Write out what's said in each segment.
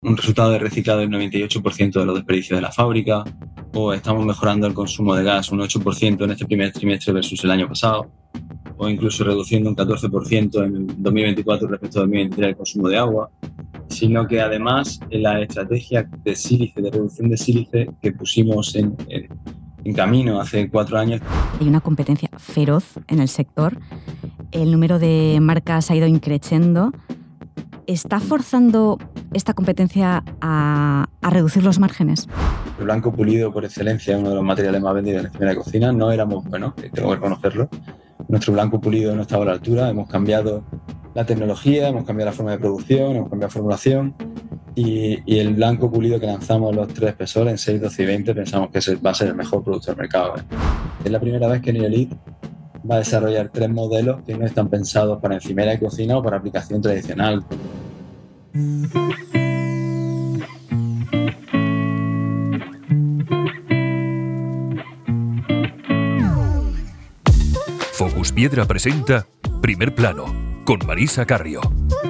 un resultado de reciclado del 98% de los desperdicios de la fábrica, o estamos mejorando el consumo de gas un 8% en este primer trimestre versus el año pasado, o incluso reduciendo un 14% en 2024 respecto a 2023 el consumo de agua, sino que además la estrategia de sílice, de reducción de sílice que pusimos en camino hace 4 años. Hay una competencia feroz en el sector, el número de marcas ha ido increciendo. ¿Está forzando esta competencia a reducir los márgenes? El blanco pulido por excelencia es uno de los materiales más vendidos en la primera cocina. No éramos buenos, tengo que reconocerlo. Nuestro blanco pulido no estaba a la altura. Hemos cambiado la tecnología, hemos cambiado la forma de producción, hemos cambiado la formulación y el blanco pulido que lanzamos los 3 espesores en 6, 12 y 20 pensamos que va a ser el mejor producto del mercado. Es la primera vez que Neolith va a desarrollar 3 modelos que no están pensados para encimera de cocina o para aplicación tradicional. Focus Piedra presenta Primer Plano, con Marisa Carrio.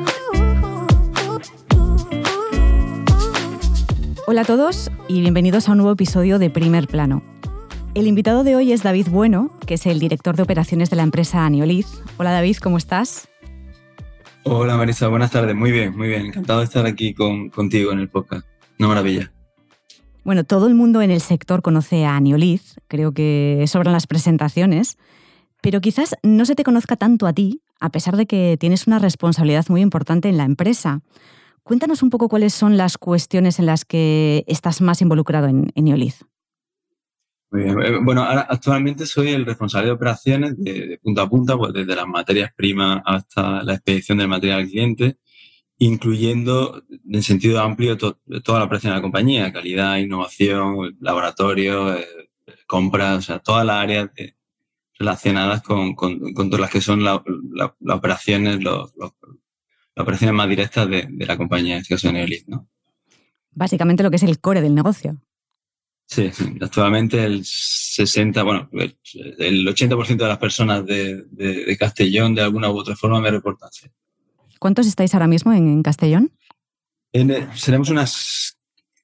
Hola a todos y bienvenidos a un nuevo episodio de Primer Plano. El invitado de hoy es David Bueno, que es el director de operaciones de la empresa Neolith. Hola David, ¿cómo estás? Hola Marisa, buenas tardes. Muy bien. Encantado de estar aquí contigo en el podcast. Una maravilla. Bueno, todo el mundo en el sector conoce a Neolith, creo que sobran las presentaciones, pero quizás no se te conozca tanto a ti, a pesar de que tienes una responsabilidad muy importante en la empresa. Cuéntanos un poco cuáles son las cuestiones en las que estás más involucrado en Neolith. Muy bien. Bueno, ahora actualmente soy el responsable de operaciones de punta a punta, pues desde las materias primas hasta la expedición del material al cliente, incluyendo en sentido amplio toda la operación de la compañía, calidad, innovación, laboratorio, compras, o sea, todas las áreas relacionadas con todas las que son las operaciones, las operaciones más directas de la compañía, en este caso de Neolith, ¿no? Básicamente lo que es el core del negocio. Sí, actualmente el 80% de las personas de Castellón de alguna u otra forma me reportan. Sí. ¿Cuántos estáis ahora mismo en Castellón? Seremos unas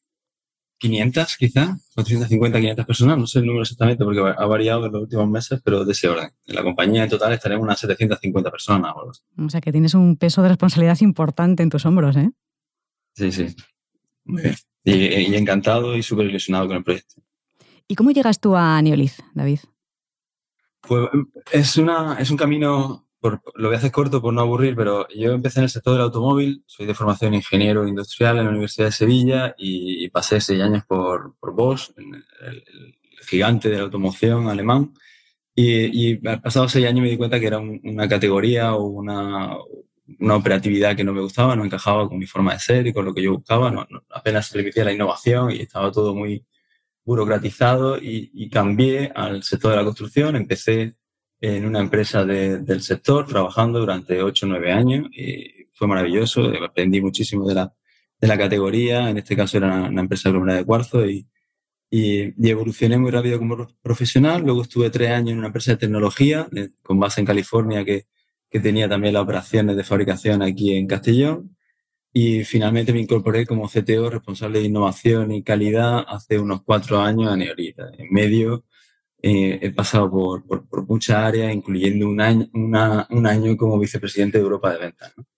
500 quizá, 450, 500 personas, no sé el número exactamente porque ha variado en los últimos meses, pero de ese orden. En la compañía en total estaremos unas 750 personas. O sea que tienes un peso de responsabilidad importante en tus hombros, ¿eh? Sí. Muy bien. Y encantado y súper ilusionado con el proyecto. ¿Y cómo llegas tú a Neolith, David? Pues es un camino, lo voy a hacer corto por no aburrir, pero yo empecé en el sector del automóvil, soy de formación ingeniero industrial en la Universidad de Sevilla y pasé 6 años por Bosch, el gigante de la automoción alemán, y pasados 6 años me di cuenta que era una categoría o una operatividad que no me gustaba, no encajaba con mi forma de ser y con lo que yo buscaba, apenas se permitía la innovación y estaba todo muy burocratizado y cambié al sector de la construcción. Empecé en una empresa del sector trabajando durante 8 o 9 años y fue maravilloso, aprendí muchísimo de la categoría, en este caso era una empresa aglomerada de cuarzo y evolucioné muy rápido como profesional. Luego estuve 3 años en una empresa de tecnología con base en California que tenía también las operaciones de fabricación aquí en Castellón. Y finalmente me incorporé como CTO, responsable de innovación y calidad, hace unos 4 años a Neolith. En medio he pasado por muchas áreas, incluyendo un año como vicepresidente de Europa de Ventas, ¿no?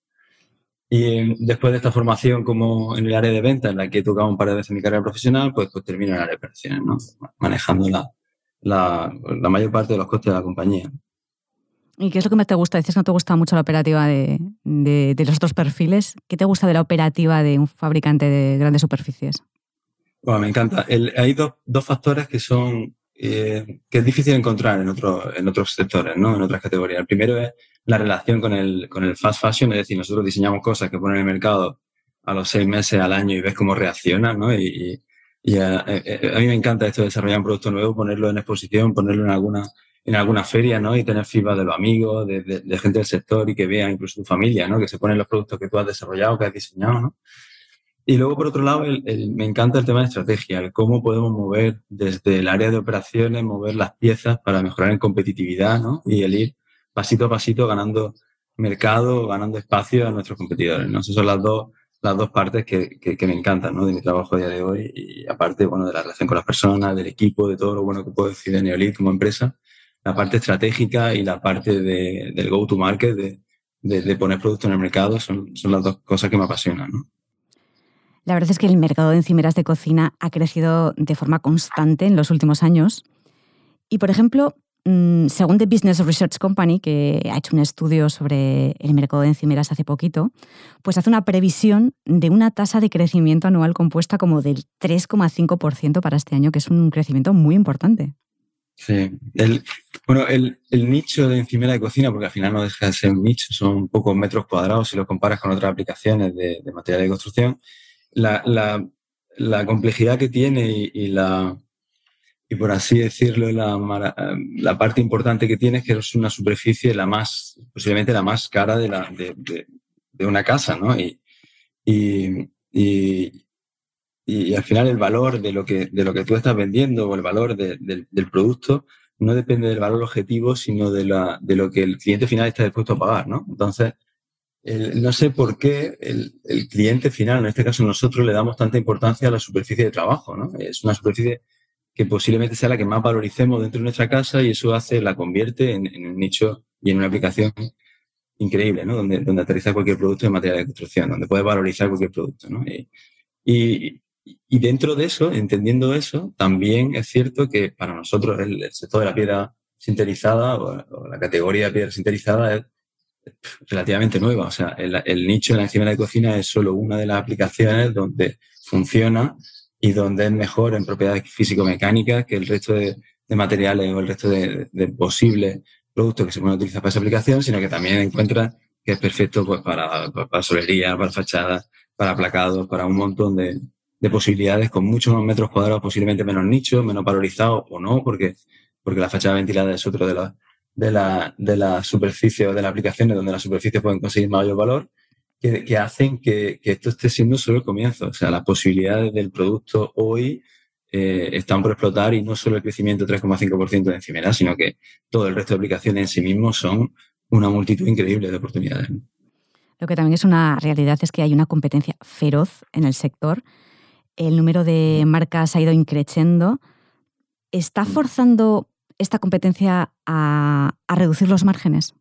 Y después de esta formación como en el área de ventas, en la que he tocado un par de veces en mi carrera profesional, pues termino en el área de operaciones, ¿no? Manejando la mayor parte de los costes de la compañía. ¿Y qué es lo que más te gusta? Dices que no te gusta mucho la operativa de los otros perfiles. ¿Qué te gusta de la operativa de un fabricante de grandes superficies? Bueno, me encanta. Hay dos factores que son que es difícil encontrar en otros sectores, ¿no? En otras categorías. El primero es la relación con el fast fashion, es decir, nosotros diseñamos cosas que ponen en el mercado a los 6 meses, al año y ves cómo reaccionan, ¿no? Y a mí me encanta esto de desarrollar un producto nuevo, ponerlo en exposición, ponerlo en alguna feria, ¿no? Y tener feedback de los amigos, de gente del sector y que vea incluso tu familia, ¿no? Que se ponen los productos que tú has desarrollado, que has diseñado, ¿no? Y luego, por otro lado, me encanta el tema de estrategia, el cómo podemos mover desde el área de operaciones, mover las piezas para mejorar en competitividad, ¿no? Y el ir pasito a pasito ganando mercado, ganando espacio a nuestros competidores, ¿no? Esas son las dos las dos partes que me encantan, ¿no? De mi trabajo a día de hoy y aparte, bueno, de la relación con las personas, del equipo, de todo lo bueno que puedo decir de Neolith como empresa, la parte estratégica y la parte del go-to-market, de poner producto en el mercado, son las dos cosas que me apasionan, ¿no? La verdad es que el mercado de encimeras de cocina ha crecido de forma constante en los últimos años. Y, por ejemplo, según The Business Research Company, que ha hecho un estudio sobre el mercado de encimeras hace poquito, pues hace una previsión de una tasa de crecimiento anual compuesta como del 3,5% para este año, que es un crecimiento muy importante. Sí. El nicho de encimera de cocina, porque al final no deja de ser un nicho, son pocos metros cuadrados si lo comparas con otras aplicaciones de material de construcción. La complejidad que tiene y por así decirlo, la parte importante que tiene es que es una superficie posiblemente la más cara de una casa, ¿no? Y al final el valor de lo que tú estás vendiendo o el valor del producto no depende del valor objetivo, sino de lo que el cliente final está dispuesto a pagar, ¿no? Entonces, no sé por qué el cliente final, en este caso nosotros, le damos tanta importancia a la superficie de trabajo, ¿no? Es una superficie que posiblemente sea la que más valoricemos dentro de nuestra casa y eso la convierte en un nicho y en una aplicación increíble, ¿no? Donde aterriza cualquier producto de material de construcción, donde puedes valorizar cualquier producto, ¿no? Y dentro de eso, entendiendo eso, también es cierto que para nosotros el sector de la piedra sinterizada o la categoría de piedra sinterizada es relativamente nueva. O sea, el nicho de la encimera de cocina es solo una de las aplicaciones donde funciona y donde es mejor en propiedades físico-mecánicas que el resto de materiales o el resto de posibles productos que se pueden utilizar para esa aplicación, sino que también encuentra que es perfecto pues, para solería, para fachadas, para placados, para un montón de posibilidades con muchos más metros cuadrados, posiblemente menos nichos, menos valorizados o no, porque la fachada ventilada es otro de la superficie o de las aplicaciones donde las superficies pueden conseguir mayor valor, que hacen que esto esté siendo solo el comienzo. O sea, las posibilidades del producto hoy están por explotar y no solo el crecimiento 3,5% de encimera, sino que todo el resto de aplicaciones en sí mismos son una multitud increíble de oportunidades, ¿no? Lo que también es una realidad es que hay una competencia feroz en el sector. El número de marcas ha ido increciendo. ¿Está forzando esta competencia a reducir los márgenes?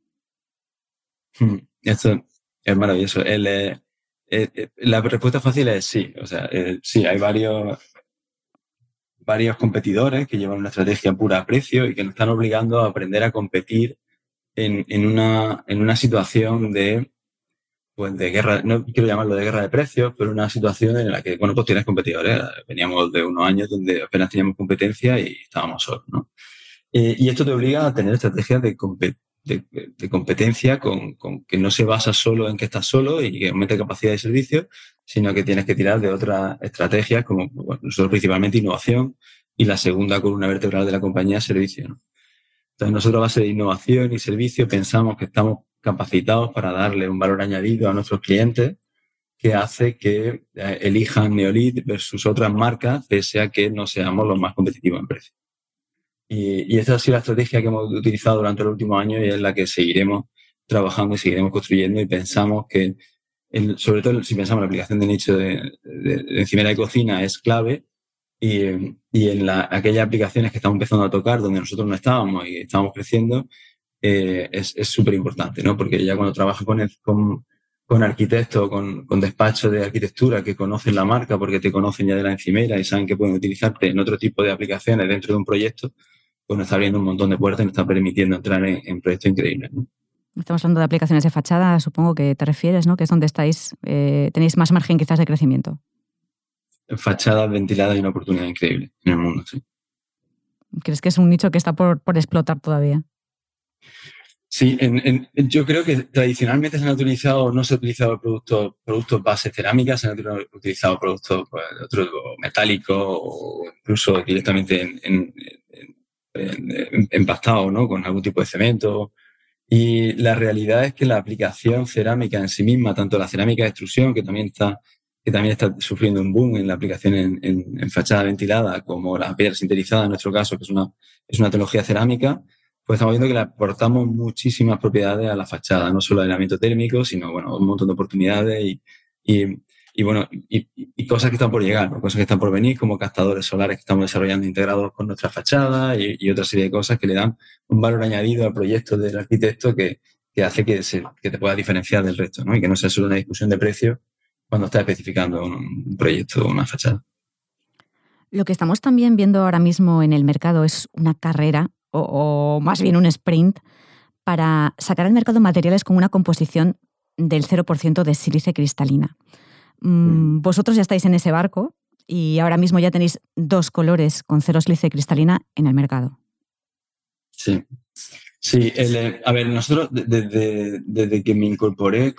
Esto es maravilloso. La respuesta fácil es sí. O sea, sí, hay varios competidores que llevan una estrategia pura a precio y que nos están obligando a aprender a competir en una situación de guerra, no quiero llamarlo de guerra de precios, pero una situación en la que, bueno, pues tienes competidores. Veníamos de unos años donde apenas teníamos competencia y estábamos solos, ¿no? Y esto te obliga a tener estrategias de competencia con que no se basa solo en que estás solo y que aumente capacidad de servicio, sino que tienes que tirar de otras estrategias como, bueno, nosotros principalmente innovación y la segunda columna vertebral de la compañía, servicio, ¿no? Entonces nosotros a base de innovación y servicio pensamos que estamos capacitados para darle un valor añadido a nuestros clientes que hace que elijan Neolith versus otras marcas pese a que no seamos los más competitivos en precio. Y esta ha sido la estrategia que hemos utilizado durante los últimos años y es la que seguiremos trabajando y seguiremos construyendo y pensamos que, sobre todo si pensamos en la aplicación de nicho de encimera de cocina es clave y en aquellas aplicaciones que estamos empezando a tocar donde nosotros no estábamos y estábamos creciendo es súper importante, ¿no? Porque ya cuando trabajas con arquitectos, con despachos de arquitectura que conocen la marca porque te conocen ya de la encimera y saben que pueden utilizarte en otro tipo de aplicaciones dentro de un proyecto, pues nos está abriendo un montón de puertas y nos está permitiendo entrar en proyectos increíbles, ¿no? Estamos hablando de aplicaciones de fachada, supongo que te refieres, ¿no? Que es donde estáis, tenéis más margen quizás de crecimiento. Fachadas ventiladas y una oportunidad increíble en el mundo, sí. ¿Crees que es un nicho que está por explotar todavía? Sí, yo creo que tradicionalmente no se ha utilizado productos base cerámica, se han utilizado productos pues, otros metálicos o incluso directamente empastados, ¿no? Con algún tipo de cemento. Y la realidad es que la aplicación cerámica en sí misma, tanto la cerámica de extrusión, que también está sufriendo un boom en la aplicación en fachada ventilada, como la piedra sinterizada en nuestro caso, que es una tecnología cerámica, pues estamos viendo que le aportamos muchísimas propiedades a la fachada, no solo aislamiento térmico, sino bueno, un montón de oportunidades y bueno, y cosas que están por llegar, ¿no? Cosas que están por venir, como captadores solares que estamos desarrollando integrados con nuestra fachada y otra serie de cosas que le dan un valor añadido al proyecto del arquitecto que hace que te puedas diferenciar del resto, ¿no? Y que no sea solo una discusión de precio cuando estás especificando un proyecto o una fachada. Lo que estamos también viendo ahora mismo en el mercado es una carrera, o más bien un sprint, para sacar al mercado materiales con una composición del 0% de sílice cristalina. Vosotros ya estáis en ese barco y ahora mismo ya tenéis 2 colores con cero sílice cristalina en el mercado. Sí. Sí, a ver, nosotros desde que me incorporé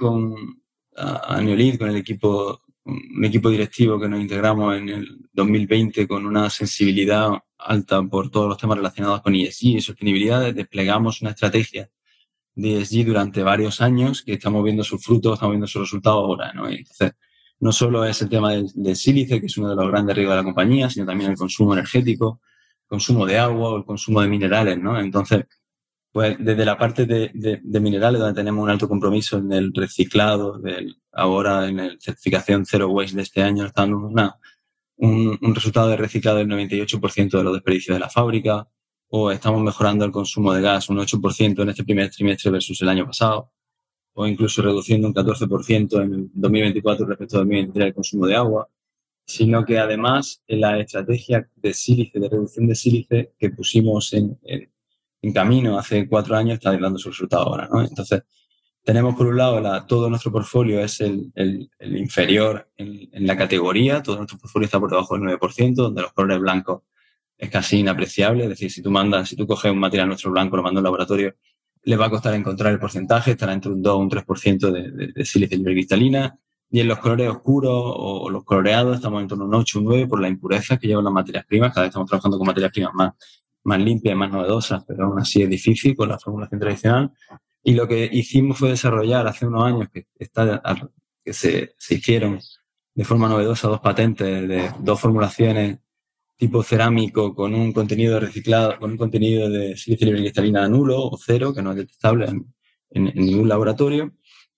a Neolith, con un equipo directivo que nos integramos en el 2020 con una sensibilidad alta por todos los temas relacionados con ESG y sostenibilidad, desplegamos una estrategia de ESG durante varios años que estamos viendo sus frutos, estamos viendo sus resultados ahora, ¿no? Entonces, no solo es el tema del sílice, que es uno de los grandes riesgos de la compañía, sino también el consumo energético, consumo de agua o el consumo de minerales, ¿no? Entonces, pues desde la parte de minerales, donde tenemos un alto compromiso en el reciclado, ahora en la certificación Zero Waste de este año, está dando un resultado de reciclado del 98% de los desperdicios de la fábrica, o estamos mejorando el consumo de gas un 8% en este primer trimestre versus el año pasado, o incluso reduciendo un 14% en el 2024 respecto al 2023 el consumo de agua, sino que además en la estrategia de sílice, de reducción de sílice que pusimos en camino hace 4 años está dando su resultado ahora, ¿no? Entonces, tenemos por un lado todo nuestro portfolio es el inferior en la categoría, todo nuestro portfolio está por debajo del 9%, donde los colores blancos es casi inapreciable, es decir, si tú coges un material nuestro blanco, lo mandas a un laboratorio, le va a costar encontrar el porcentaje, estará entre un 2 o un 3% de sílice cristalina, y en los colores oscuros o los coloreados estamos en torno a un 8 o un 9 por la impureza que llevan las materias primas, cada vez estamos trabajando con materias primas más limpias, más novedosas, pero aún así es difícil con la formulación tradicional. Y lo que hicimos fue desarrollar hace unos años que se hicieron de forma novedosa 2 patentes de 2 formulaciones tipo cerámico con un contenido reciclado, con un contenido de sílice cristalina nulo o cero, que no es detectable en ningún laboratorio.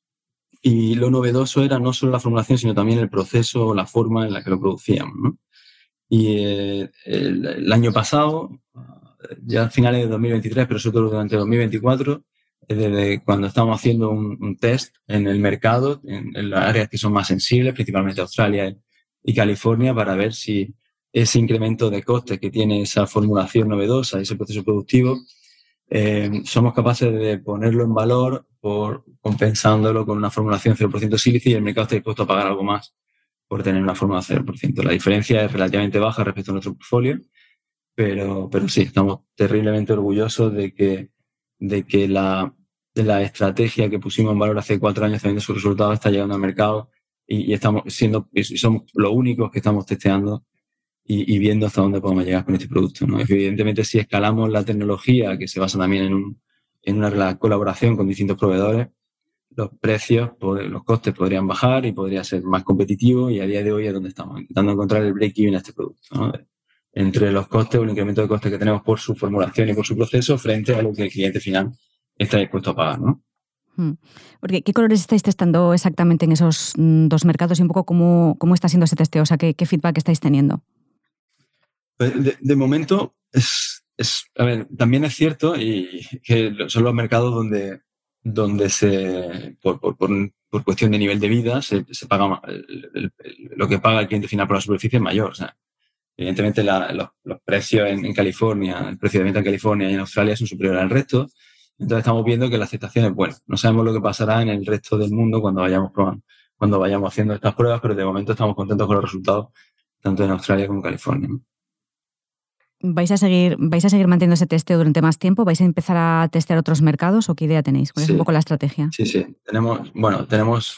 Y lo novedoso era no solo la formulación, sino también el proceso o la forma en la que lo producíamos, ¿no? Y el año pasado, ya a finales de 2023, pero sobre todo durante 2024, desde cuando estamos haciendo un test en el mercado, en las áreas que son más sensibles, principalmente Australia y California, para ver si ese incremento de costes que tiene esa formulación novedosa y ese proceso productivo, somos capaces de ponerlo en valor compensándolo con una formulación 0% sílice y el mercado está dispuesto a pagar algo más por tener una fórmula 0%. La diferencia es relativamente baja respecto a nuestro portfolio, pero sí, estamos terriblemente orgullosos de que la estrategia que pusimos en valor hace 4 años teniendo sus resultados está llegando al mercado y somos los únicos que estamos testeando y viendo hasta dónde podemos llegar con este producto, ¿no? Evidentemente, si escalamos la tecnología, que se basa también en una colaboración con distintos proveedores, los precios, los costes podrían bajar y podría ser más competitivo, y a día de hoy es donde estamos intentando encontrar el break-even a este producto, ¿no? Entre los costes o el incremento de costes que tenemos por su formulación y por su proceso frente a lo que el cliente final está dispuesto a pagar, ¿no? Porque, ¿qué colores estáis testando exactamente en esos 2 mercados y un poco cómo está siendo ese testeo? O sea, ¿qué feedback estáis teniendo? Pues de momento, a ver, también es cierto y que son los mercados donde por cuestión de nivel de vida se paga más, lo que paga el cliente final por la superficie es mayor. O sea, evidentemente los precios en California, el precio de venta en California y en Australia son superiores al resto. Entonces estamos viendo que la aceptación es buena. No sabemos lo que pasará en el resto del mundo cuando vayamos haciendo estas pruebas, pero de momento estamos contentos con los resultados tanto en Australia como en California, ¿no? ¿Vais a seguir manteniendo ese testeo durante más tiempo? ¿Vais a empezar a testear otros mercados o qué idea tenéis? ¿Cuál es un poco la estrategia? Sí. Tenemos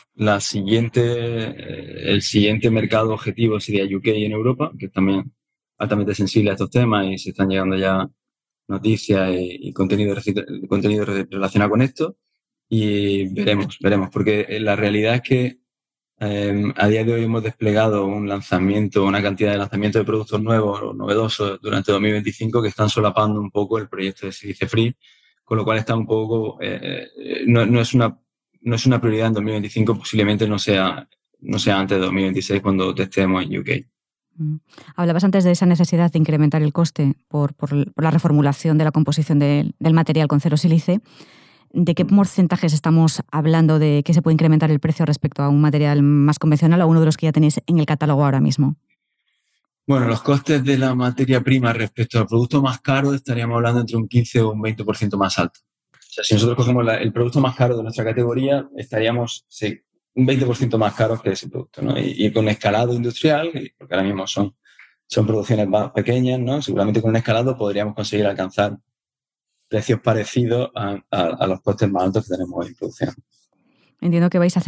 el siguiente mercado objetivo sería UK en Europa, que es también altamente sensible a estos temas y se están llegando ya noticias y contenido relacionado con esto. Y veremos, porque la realidad es que a día de hoy hemos desplegado una cantidad de lanzamientos de productos nuevos o novedosos durante 2025 que están solapando un poco el proyecto de Silice Free, con lo cual está un poco no es una prioridad en 2025, posiblemente no sea no sea antes de 2026 cuando testemos en UK. Hablabas antes de esa necesidad de incrementar el coste por la reformulación de la composición del material con cero sílice. ¿De qué porcentajes estamos hablando de que se puede incrementar el precio respecto a un material más convencional o a uno de los que ya tenéis en el catálogo ahora mismo? Bueno, los costes de la materia prima respecto al producto más caro estaríamos hablando entre un 15 o un 20% más alto. O sea, si nosotros cogemos el producto más caro de nuestra categoría, estaríamos un 20% más caros que ese producto, ¿no? Y con escalado industrial, porque ahora mismo son producciones más pequeñas, ¿no? Seguramente con un escalado podríamos conseguir alcanzar precios parecidos a los costes más altos que tenemos hoy en producción. Entiendo que vais a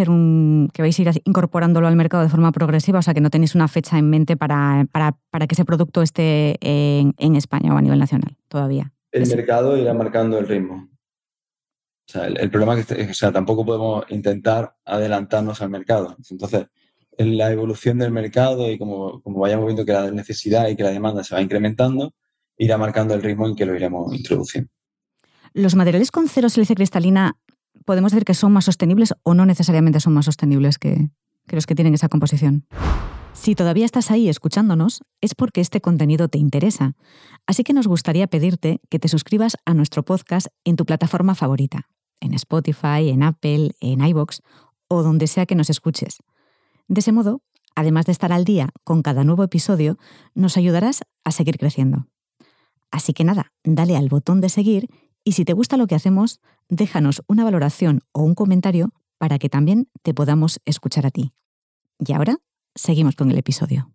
ir incorporándolo al mercado de forma progresiva, o sea que no tenéis una fecha en mente para que ese producto esté en España o a nivel nacional todavía. El mercado irá marcando el ritmo. O sea, el problema es que tampoco podemos intentar adelantarnos al mercado. Entonces, en la evolución del mercado y como vayamos viendo que la necesidad y que la demanda se va incrementando, irá marcando el ritmo en que lo iremos introduciendo. ¿Los materiales con cero sílice cristalina podemos decir que son más sostenibles o no necesariamente son más sostenibles que los que tienen esa composición? Si todavía estás ahí escuchándonos, es porque este contenido te interesa. Así que nos gustaría pedirte que te suscribas a nuestro podcast en tu plataforma favorita, en Spotify, en Apple, en iVoox o donde sea que nos escuches. De ese modo, además de estar al día con cada nuevo episodio, nos ayudarás a seguir creciendo. Así que nada, dale al botón de seguir y si te gusta lo que hacemos, déjanos una valoración o un comentario para que también te podamos escuchar a ti. Y ahora, seguimos con el episodio.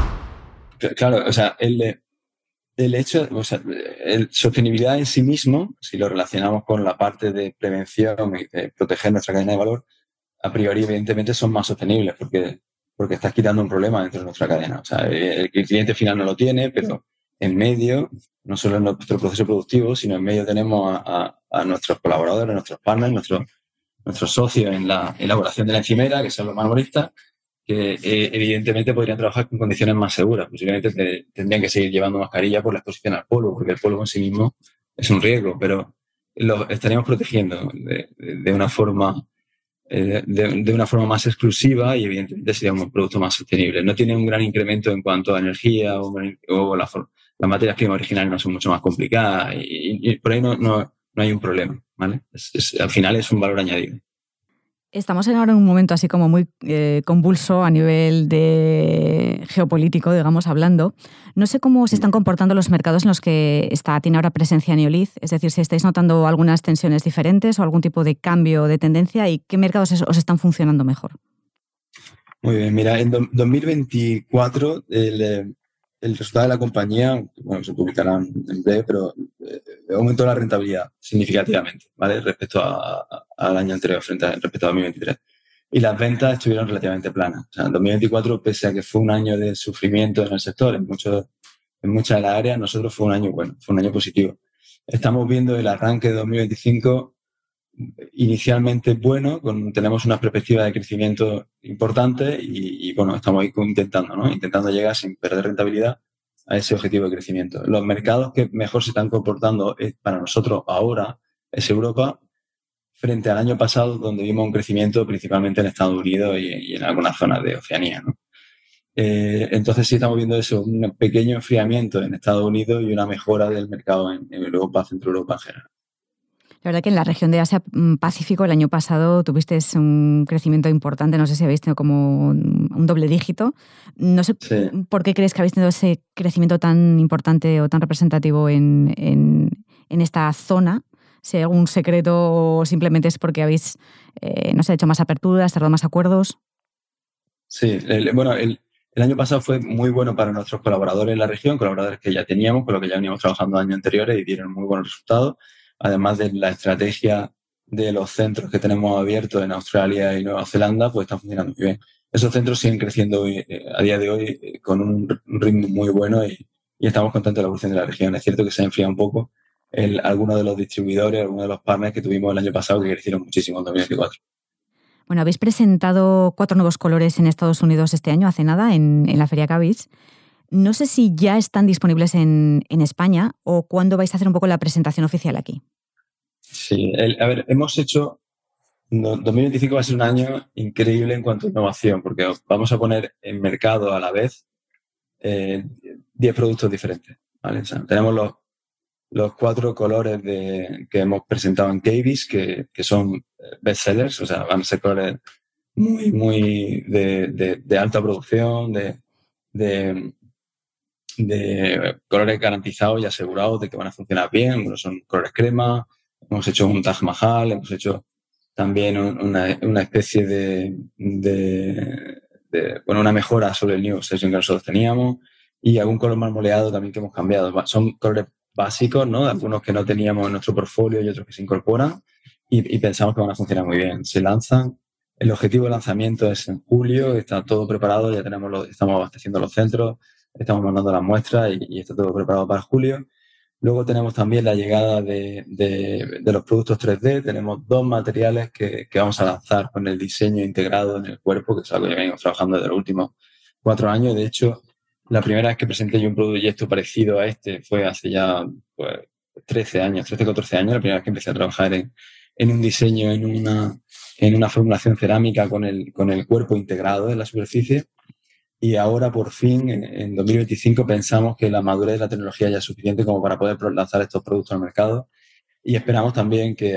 Claro, o sea, el hecho, o sea, sostenibilidad en sí mismo, si lo relacionamos con la parte de prevención y de proteger nuestra cadena de valor, a priori, evidentemente, son más sostenibles porque estás quitando un problema dentro de nuestra cadena. O sea, el cliente final no lo tiene, pero en medio, no solo en nuestro proceso productivo, sino en medio tenemos a nuestros colaboradores, a nuestros partners, nuestros socios en la elaboración de la encimera, que son los marmoristas, que evidentemente podrían trabajar con condiciones más seguras. Posiblemente tendrían que seguir llevando mascarilla por la exposición al polvo, porque el polvo en sí mismo es un riesgo, pero lo estaríamos protegiendo de una forma más exclusiva y evidentemente sería un producto más sostenible. No tiene un gran incremento en cuanto a energía o las materias primas originales no son mucho más complicadas y por ahí no hay un problema, ¿vale? Al final es un valor añadido. Estamos ahora en un momento así como muy convulso a nivel de geopolítico, digamos, hablando. No sé cómo se están comportando los mercados en los que tiene ahora presencia Neolith, es decir, si estáis notando algunas tensiones diferentes o algún tipo de cambio de tendencia y qué mercados os están funcionando mejor. Muy bien, mira, en 2024 el resultado de la compañía, bueno, se publicará en breve, pero aumentó la rentabilidad significativamente, ¿vale? Respecto al año anterior, respecto a 2023. Y las ventas estuvieron relativamente planas. O sea, en 2024, pese a que fue un año de sufrimiento en el sector, en muchas de las áreas, nosotros fue un año bueno, fue un año positivo. Estamos viendo el arranque de 2025 inicialmente bueno, tenemos unas perspectivas de crecimiento importantes y bueno, estamos ahí intentando llegar sin perder rentabilidad a ese objetivo de crecimiento. Los mercados que mejor se están comportando para nosotros ahora es Europa, frente al año pasado, donde vimos un crecimiento principalmente en Estados Unidos y en algunas zonas de Oceanía, ¿no? Entonces sí estamos viendo eso, un pequeño enfriamiento en Estados Unidos y una mejora del mercado en Europa, Centro Europa en general. La verdad que en la región de Asia-Pacífico el año pasado tuvisteis un crecimiento importante, no sé si habéis tenido como un doble dígito. No sé por qué crees que habéis tenido ese crecimiento tan importante o tan representativo en esta zona. Si hay algún secreto o simplemente es porque habéis hecho más aperturas, cerrado más acuerdos. Sí, el año pasado fue muy bueno para nuestros colaboradores en la región, colaboradores que ya teníamos, con los que ya veníamos trabajando años anteriores y dieron muy buenos resultados. Además de la estrategia de los centros que tenemos abiertos en Australia y Nueva Zelanda, pues están funcionando muy bien. Esos centros siguen creciendo a día de hoy con un ritmo muy bueno y estamos contentos de la evolución de la región. Es cierto que se ha enfriado un poco algunos de los distribuidores, algunos de los partners que tuvimos el año pasado que crecieron muchísimo en 2024. Bueno, habéis presentado 4 nuevos colores en Estados Unidos este año, hace nada, en la Feria Cabbage. No sé si ya están disponibles en España o cuándo vais a hacer un poco la presentación oficial aquí. Sí, hemos hecho 2025 va a ser un año increíble en cuanto a innovación, porque vamos a poner en mercado a la vez 10 productos diferentes, ¿vale? O sea, tenemos los 4 colores que hemos presentado en Cavis, que son bestsellers, o sea, van a ser colores muy de alta producción, de colores garantizados y asegurados de que van a funcionar bien. Bueno, son colores crema, hemos hecho un Taj Mahal, hemos hecho también una especie una mejora sobre el New Obsession que nosotros teníamos, y algún color marmoleado también que hemos cambiado. Son colores básicos, ¿no? Algunos que no teníamos en nuestro portfolio y otros que se incorporan, y pensamos que van a funcionar muy bien. Se lanzan. El objetivo de lanzamiento es en julio, está todo preparado, ya estamos abasteciendo los centros, estamos mandando las muestras y está todo preparado para julio. Luego tenemos también la llegada de los productos 3D. Tenemos 2 materiales que vamos a lanzar con el diseño integrado en el cuerpo, que es algo que venimos trabajando desde los últimos 4 años. De hecho, la primera vez que presenté yo un proyecto parecido a este fue hace ya 13 años, 13, 14 años, la primera vez que empecé a trabajar en un diseño, en una formulación cerámica con el cuerpo integrado en la superficie. Y ahora, por fin, en 2025, pensamos que la madurez de la tecnología ya es suficiente como para poder lanzar estos productos al mercado. Y esperamos también que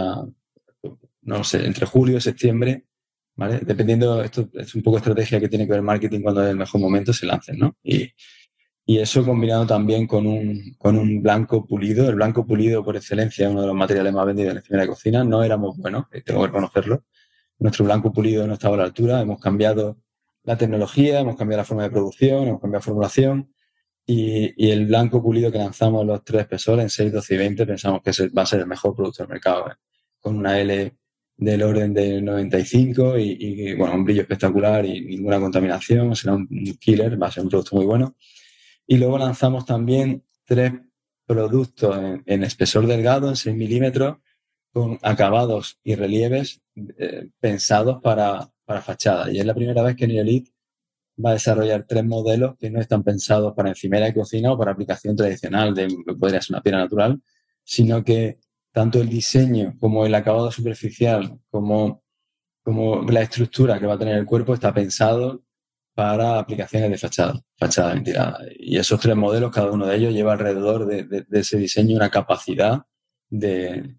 no sé, entre julio y septiembre, ¿vale? Dependiendo, esto es un poco estrategia que tiene que ver marketing, cuando es el mejor momento se lancen, ¿no? Y eso combinado también con un blanco pulido. El blanco pulido, por excelencia, es uno de los materiales más vendidos en la encimera de cocina. No éramos buenos, tengo que reconocerlo. Nuestro blanco pulido no estaba a la altura. Hemos cambiado la tecnología, hemos cambiado la forma de producción, hemos cambiado la formulación, y el blanco pulido que lanzamos, los 3 espesores, en 6, 12 y 20, pensamos que va a ser el mejor producto del mercado, con una L del orden de 95 y bueno, un brillo espectacular y ninguna contaminación. Será un killer, va a ser un producto muy bueno. Y luego lanzamos también 3 productos en espesor delgado, en 6 milímetros, con acabados y relieves pensados para fachada. Y es la primera vez que Neolith va a desarrollar 3 modelos que no están pensados para encimera de cocina o para aplicación tradicional de que podría ser una piedra natural, sino que tanto el diseño como el acabado superficial, como la estructura que va a tener el cuerpo, está pensado para aplicaciones de fachada ventilada. Y esos 3 modelos, cada uno de ellos lleva alrededor de ese diseño una capacidad de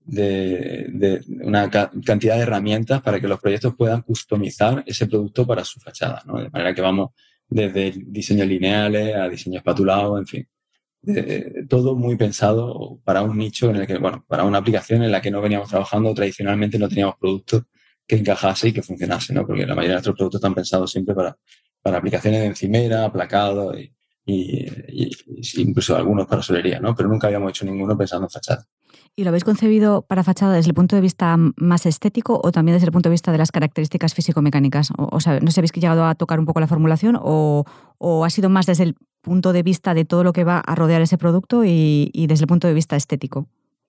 una cantidad de herramientas para que los proyectos puedan customizar ese producto para su fachada, ¿no? De manera que vamos desde diseños lineales a diseño espatulado, en fin. Todo muy pensado para un nicho en el que, bueno, para una aplicación en la que no veníamos trabajando. Tradicionalmente no teníamos productos que encajase y que funcionase, ¿no? Porque la mayoría de nuestros productos están pensados siempre para aplicaciones de encimera, aplacado y incluso algunos para solería, ¿no? Pero nunca habíamos hecho ninguno pensando en fachada. ¿Y lo habéis concebido para fachada desde el punto de vista más estético o también desde el punto de vista de las características físico-mecánicas? O sea, no sé si habéis llegado a tocar un poco la formulación o ha sido más desde el punto de vista de todo lo que va a rodear ese producto y desde el punto de vista estético.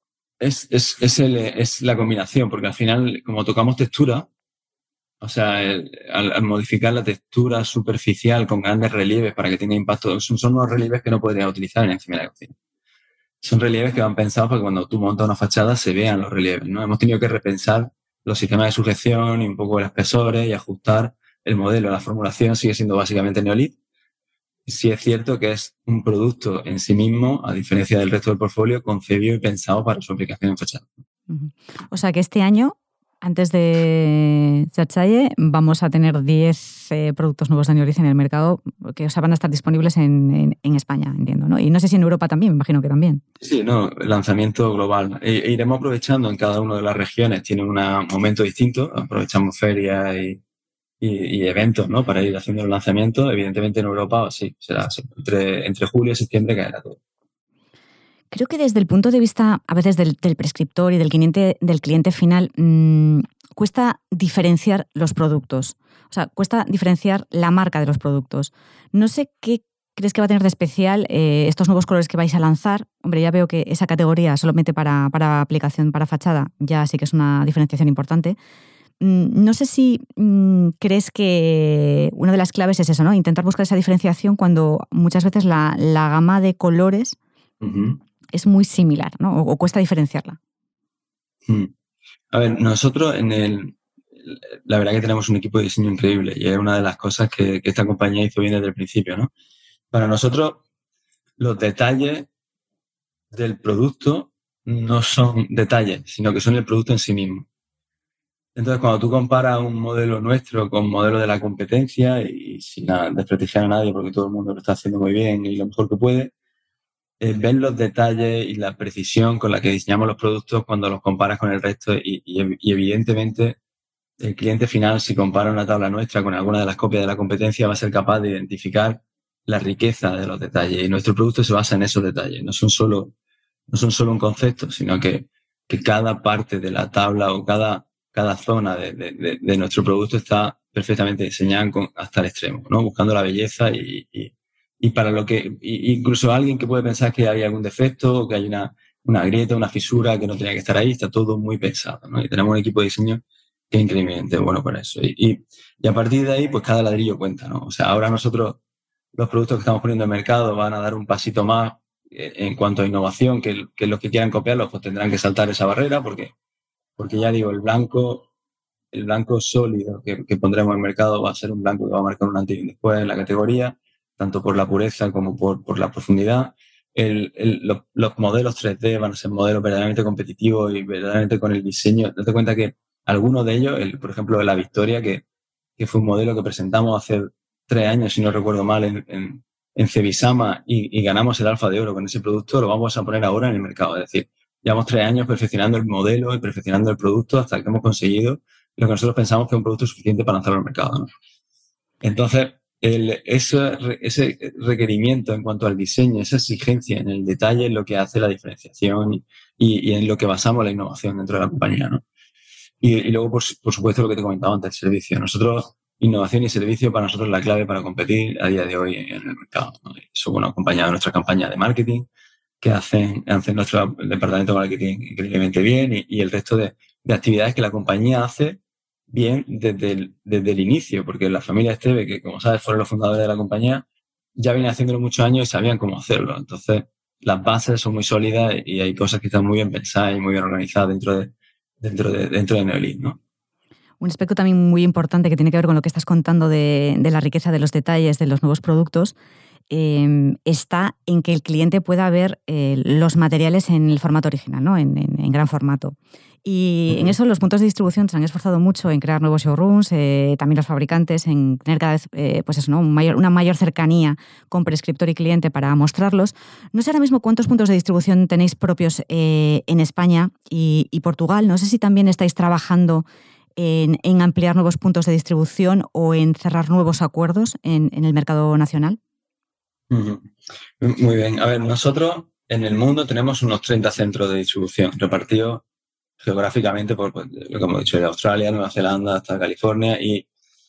Es la combinación, porque al final, como tocamos textura, o sea, al modificar la textura superficial con grandes relieves para que tenga impacto, son unos relieves que no podrías utilizar en encimera de cocina. Son relieves que van pensados para que cuando tú montas una fachada se vean los relieves, ¿no? Hemos tenido que repensar los sistemas de sujeción y un poco los espesores y ajustar el modelo. La formulación sigue siendo básicamente Neolith. Sí es cierto que es un producto en sí mismo, a diferencia del resto del portfolio, concebido y pensado para su aplicación en fachada. O sea que este año, antes de Chatsaye, vamos a tener 10 productos nuevos de Neolith en el mercado que van a estar disponibles en España, entiendo, ¿no? Y no sé si en Europa también, me imagino que también. Sí, no, lanzamiento global. Iremos aprovechando en cada una de las regiones, tiene un momento distinto, aprovechamos ferias y eventos, ¿no? Para ir haciendo los lanzamientos. Evidentemente en Europa sí, será así. Entre julio y septiembre caerá todo. Creo que desde el punto de vista, a veces, del prescriptor y del cliente final, cuesta diferenciar los productos. O sea, cuesta diferenciar la marca de los productos. No sé qué crees que va a tener de especial estos nuevos colores que vais a lanzar. Hombre, ya veo que esa categoría solamente para aplicación, para fachada, ya sí que es una diferenciación importante. No sé si crees que una de las claves es eso, ¿no? Intentar buscar esa diferenciación cuando muchas veces la gama de colores es muy similar, ¿no? O cuesta diferenciarla. A ver, nosotros la verdad que tenemos un equipo de diseño increíble y es una de las cosas que esta compañía hizo bien desde el principio, ¿no? Para nosotros, los detalles del producto no son detalles, sino que son el producto en sí mismo. Entonces, cuando tú comparas un modelo nuestro con un modelo de la competencia y sin desprestigiar a nadie porque todo el mundo lo está haciendo muy bien y lo mejor que puede, ves los detalles y la precisión con la que diseñamos los productos cuando los comparas con el resto y evidentemente el cliente final, si compara una tabla nuestra con alguna de las copias de la competencia, va a ser capaz de identificar la riqueza de los detalles. Y nuestro producto se basa en esos detalles. No son solo un concepto, sino que cada parte de la tabla o cada zona de nuestro producto está perfectamente diseñada hasta el extremo, ¿no? Buscando la belleza y para lo que incluso alguien que puede pensar que hay algún defecto o que hay una grieta, una fisura que no tenía que estar ahí, está todo muy pensado, ¿no? Y tenemos un equipo de diseño que es increíblemente bueno para eso. Y a partir de ahí, pues cada ladrillo cuenta, ¿no? O sea, ahora nosotros los productos que estamos poniendo en el mercado van a dar un pasito más en cuanto a innovación, que los que quieran copiarlos pues tendrán que saltar esa barrera porque ya digo, el blanco sólido que pondremos en el mercado va a ser un blanco que va a marcar un antes y un después en la categoría, tanto por la pureza como por la profundidad. Los modelos 3D van a ser modelos verdaderamente competitivos y verdaderamente con el diseño. Date cuenta que algunos de ellos, por ejemplo, la Victoria, que fue un modelo que presentamos hace 3 años, si no recuerdo mal, en Cebisama y ganamos el Alfa de Oro con ese producto, lo vamos a poner ahora en el mercado. Es decir, llevamos 3 años perfeccionando el modelo y perfeccionando el producto hasta que hemos conseguido lo que nosotros pensamos que es un producto suficiente para lanzarlo al mercado, ¿no? Entonces, ese requerimiento en cuanto al diseño, esa exigencia en el detalle es lo que hace la diferenciación y en lo que basamos la innovación dentro de la compañía, ¿no? Y luego, por supuesto, lo que te comentaba antes, el servicio. Nosotros, innovación y servicio para nosotros es la clave para competir a día de hoy en el mercado, ¿no? Eso, bueno, acompañado de nuestra campaña de marketing, que hacen nuestro departamento de marketing increíblemente bien y el resto de actividades que la compañía hace bien desde el inicio, porque la familia Esteve, que como sabes fueron los fundadores de la compañía, ya vienen haciéndolo muchos años y sabían cómo hacerlo. Entonces, las bases son muy sólidas y hay cosas que están muy bien pensadas y muy bien organizadas dentro de Neolith, ¿no? Un aspecto también muy importante que tiene que ver con lo que estás contando de la riqueza de los detalles de los nuevos productos está en que el cliente pueda ver los materiales en el formato original, ¿no? en gran formato. Y en eso los puntos de distribución se han esforzado mucho en crear nuevos showrooms, también los fabricantes, en tener cada vez pues eso, ¿no? una mayor cercanía con prescriptor y cliente para mostrarlos. No sé ahora mismo cuántos puntos de distribución tenéis propios en España y Portugal. No sé si también estáis trabajando en ampliar nuevos puntos de distribución o en cerrar nuevos acuerdos en el mercado nacional. Muy bien. A ver, nosotros en el mundo tenemos unos 30 centros de distribución repartidos geográficamente por lo que hemos dicho, de Australia, Nueva Zelanda hasta California. Y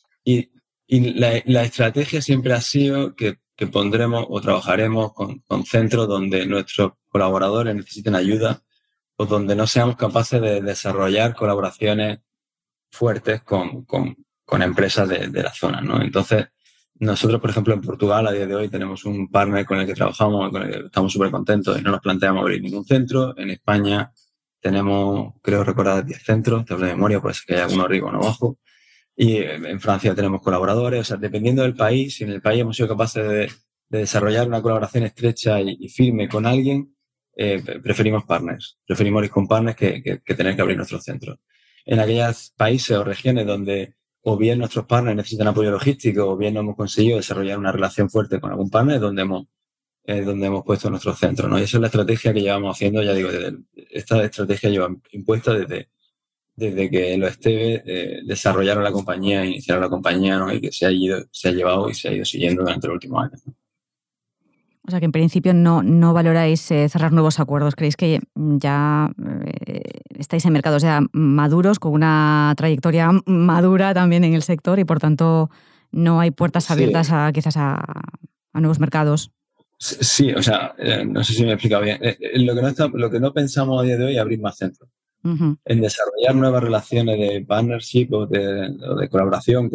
la estrategia siempre ha sido que pondremos o trabajaremos con centros donde nuestros colaboradores necesiten ayuda o donde no seamos capaces de desarrollar colaboraciones fuertes con empresas de la zona, ¿no? Entonces, nosotros, por ejemplo, en Portugal, a día de hoy, tenemos un partner con el que trabajamos, con el que estamos súper contentos y no nos planteamos abrir ningún centro. En España tenemos, creo recordar, 10 centros, te hablo de memoria, puede ser que haya alguno arriba o uno abajo. Y en Francia tenemos colaboradores. O sea, dependiendo del país, si en el país hemos sido capaces de desarrollar una colaboración estrecha y firme con alguien, preferimos partners. Preferimos ir con partners que tener que abrir nuestros centros. En aquellos países o regiones donde o bien nuestros partners necesitan apoyo logístico o bien no hemos conseguido desarrollar una relación fuerte con algún partner, donde hemos puesto nuestros centros, ¿no? Y esa es la estrategia que llevamos haciendo, ya digo, esta estrategia lleva impuesta desde que los Esteve desarrollaron la compañía, iniciaron la compañía, ¿no? Y que se ha llevado y se ha ido siguiendo durante los últimos años, ¿no? O sea que en principio no valoráis cerrar nuevos acuerdos. ¿Creéis que ya estáis en mercados ya maduros, con una trayectoria madura también en el sector y por tanto no hay puertas abiertas quizás a nuevos mercados? Sí, o sea, no sé si me he explicado bien. Lo que no pensamos a día de hoy es abrir más centros. Uh-huh. En desarrollar nuevas relaciones de partnership o de colaboración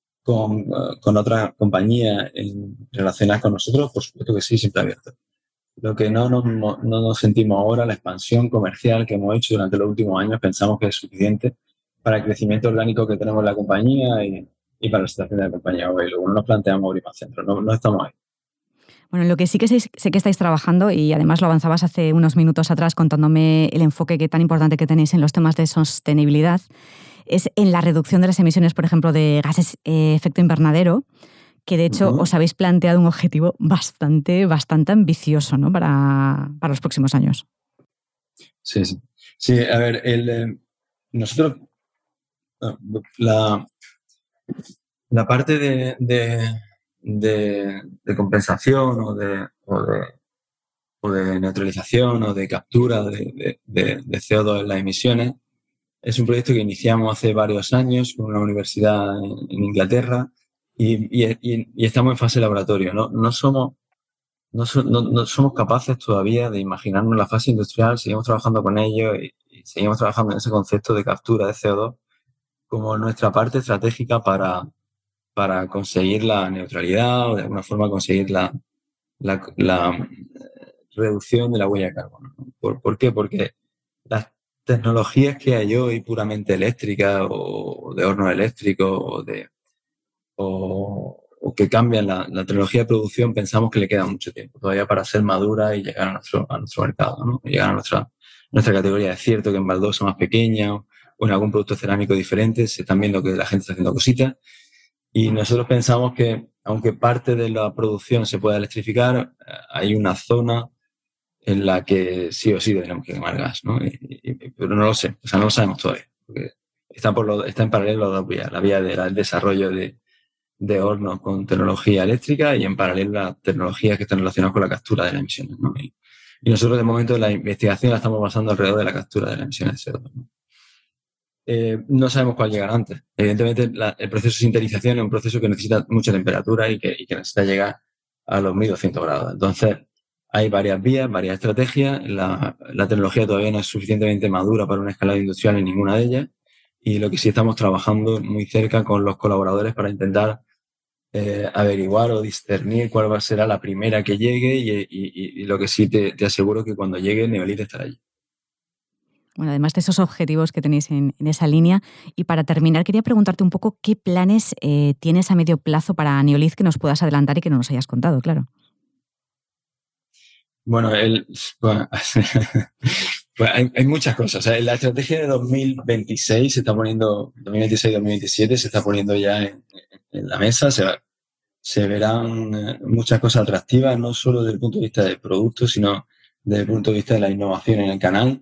con otras compañías relacionadas con nosotros, por supuesto que sí, siempre abierto. Lo que no nos sentimos ahora, la expansión comercial que hemos hecho durante los últimos años, pensamos que es suficiente para el crecimiento orgánico que tenemos en la compañía y para la situación de la compañía hoy. Luego no nos planteamos abrir más centros, no estamos ahí. Bueno, lo que sí que sé que estáis trabajando, y además lo avanzabas hace unos minutos atrás contándome el enfoque tan importante que tenéis en los temas de sostenibilidad, es en la reducción de las emisiones, por ejemplo, de gases efecto invernadero, que de hecho os habéis planteado un objetivo bastante ambicioso, ¿no? para los próximos años. Sí. Sí, a ver, nosotros, la parte de compensación o de neutralización o de captura de CO2 en las emisiones es un proyecto que iniciamos hace varios años con una universidad en Inglaterra y estamos en fase de laboratorio. No somos capaces todavía de imaginarnos la fase industrial, seguimos trabajando con ellos y seguimos trabajando en ese concepto de captura de CO2 como nuestra parte estratégica para conseguir la neutralidad o de alguna forma conseguir la reducción de la huella de carbono. ¿Por qué? Porque las tecnologías que hay hoy puramente eléctricas o de horno eléctrico o que cambian la tecnología de producción, pensamos que le queda mucho tiempo todavía para ser madura y llegar a nuestro mercado, ¿no? Llegar a nuestra categoría. Es cierto que en baldosa más pequeña o en algún producto cerámico diferente se están viendo que la gente está haciendo cositas y nosotros pensamos que aunque parte de la producción se pueda electrificar, hay una zona en la que sí o sí tenemos que quemar gas, ¿no? Pero no lo sé, no lo sabemos todavía. Porque está en paralelo las dos vías, la vía del desarrollo de hornos con tecnología eléctrica y en paralelo las tecnologías que están relacionadas con la captura de las emisiones, ¿no? Y nosotros de momento la investigación la estamos basando alrededor de la captura de las emisiones de CO2, ¿no? No sabemos cuál llegará antes. Evidentemente el proceso de sintetización es un proceso que necesita mucha temperatura y que necesita llegar a los 1200 grados. Entonces, hay varias vías, varias estrategias. La tecnología todavía no es suficientemente madura para una escalada industrial en ninguna de ellas. Y lo que sí estamos trabajando muy cerca con los colaboradores para intentar averiguar o discernir cuál será la primera que llegue y lo que sí te aseguro que cuando llegue Neolith estará allí. Bueno, además de esos objetivos que tenéis en esa línea. Y para terminar, quería preguntarte un poco qué planes tienes a medio plazo para Neolith que nos puedas adelantar y que no nos hayas contado, claro. Bueno, pues hay muchas cosas. O sea, la estrategia de 2026 se está poniendo, 2026-2027 se está poniendo ya en la mesa. Se verán muchas cosas atractivas, no solo desde el punto de vista del producto, sino desde el punto de vista de la innovación en el canal.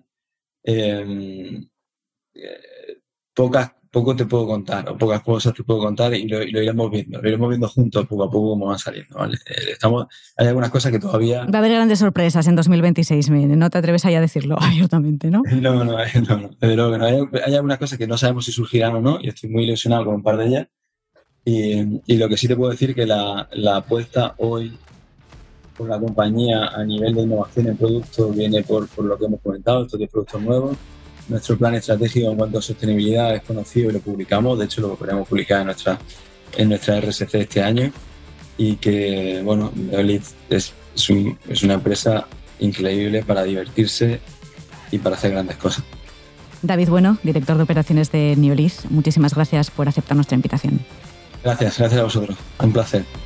Poco te puedo contar, o pocas cosas te puedo contar y lo iremos viendo juntos poco a poco como van saliendo, ¿vale? Hay algunas cosas que todavía... Va a haber grandes sorpresas en 2026, no te atreves ahí a decirlo abiertamente, ¿no? No, desde luego que no. Hay algunas cosas que no sabemos si surgirán o no y estoy muy ilusionado con un par de ellas y lo que sí te puedo decir que la apuesta hoy por la compañía a nivel de innovación en productos viene por lo que hemos comentado, estos 10 productos nuevos. Nuestro plan estratégico en cuanto a sostenibilidad es conocido y lo publicamos. De hecho, lo queremos publicar en nuestra RSC este año. Y que, bueno, Neolith es una empresa increíble para divertirse y para hacer grandes cosas. David Bueno, director de operaciones de Neolith, muchísimas gracias por aceptar nuestra invitación. Gracias a vosotros. Un placer.